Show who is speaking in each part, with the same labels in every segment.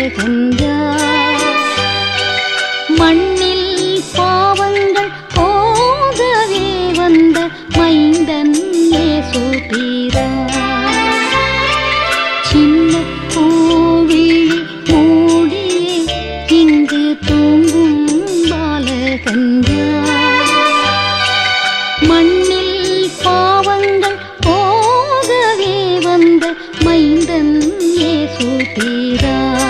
Speaker 1: பாலகன்றார். மண்ணில் பாவங்கள் போகவே வந்த மைந்தன் இயேசு பிரான். சின்ன கோவிழி மூடியே இங்கு தூங்கும் பாலகன்றார். மண்ணில் பாவங்கள் போகவே வந்த மைந்தன் இயேசு பிரான்.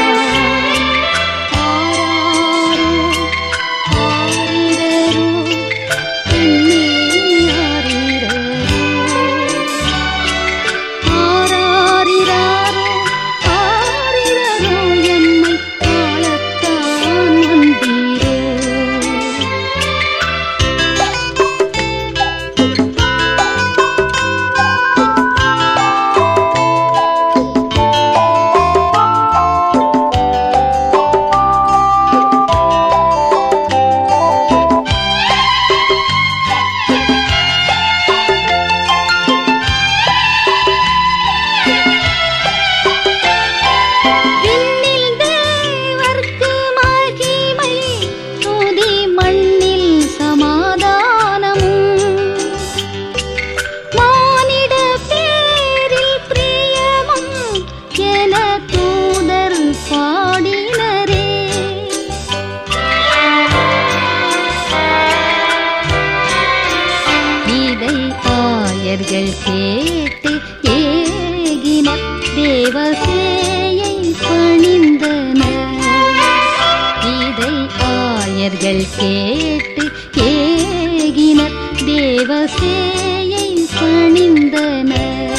Speaker 1: கேட்டு ஏகினர் தேவசேயை பணிந்தனர். இதை ஆயர்கள் கேட்டு ஏகினர் தேவசேயை பணிந்தனர்.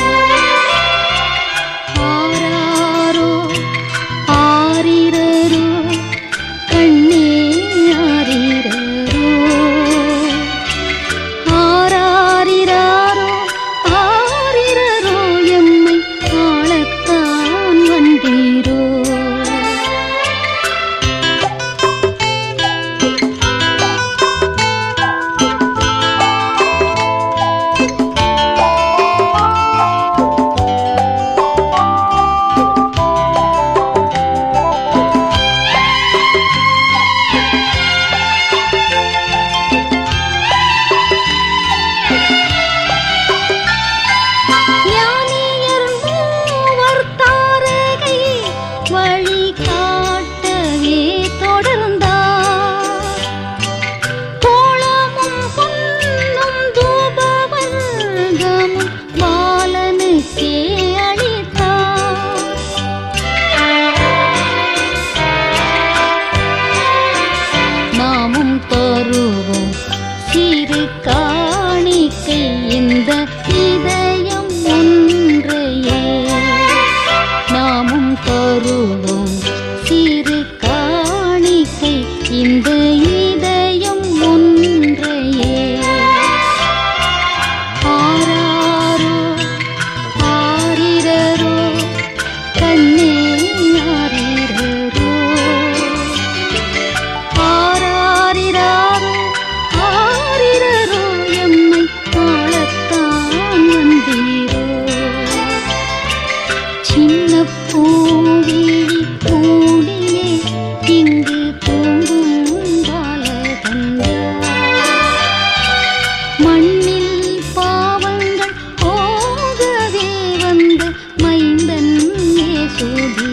Speaker 1: ஆராரோ ஆரிரரோ கண்ணே ஆரிரரோ ஆராரிராரோ ஆரிரரோ எம்மை ஆளத்தான் வந்தீரோ. சிறு காணிக்கை இந்த இதயம் ஒன்றையே நாமும் தருவோம். சிறு காணிக்கை இந்த இதயம் ஒன்றையே. ஆராரோ ஆரிரரோ கண்ணே ஆரிரரோ ஆராரிராரோ ஆரிரரோ எம்மை ஆளத்தான் வந்தீரோ. சின்ன பூவிழி மூடியே இங்கு தூங்கும் பாலகன்றார். மண்ணில் பாவங்கள் போகவே வந்த மைந்தன் இயேசு